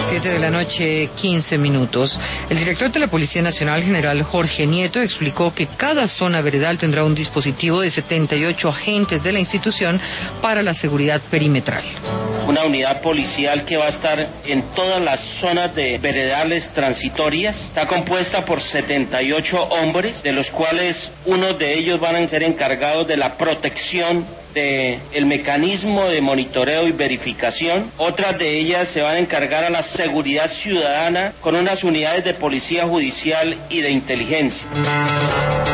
7 de la noche, 15 minutos. El director de la Policía Nacional, general Jorge Nieto, explicó que cada zona veredal tendrá un dispositivo de 78 agentes de la institución para la seguridad perimetral. Una unidad policial que va a estar en todas las zonas de veredales transitorias. Está compuesta por 78 hombres, de los cuales unos de ellos van a ser encargados de la protección del mecanismo de monitoreo y verificación. Otras de ellas se van a encargar a la seguridad ciudadana con unas unidades de policía judicial y de inteligencia.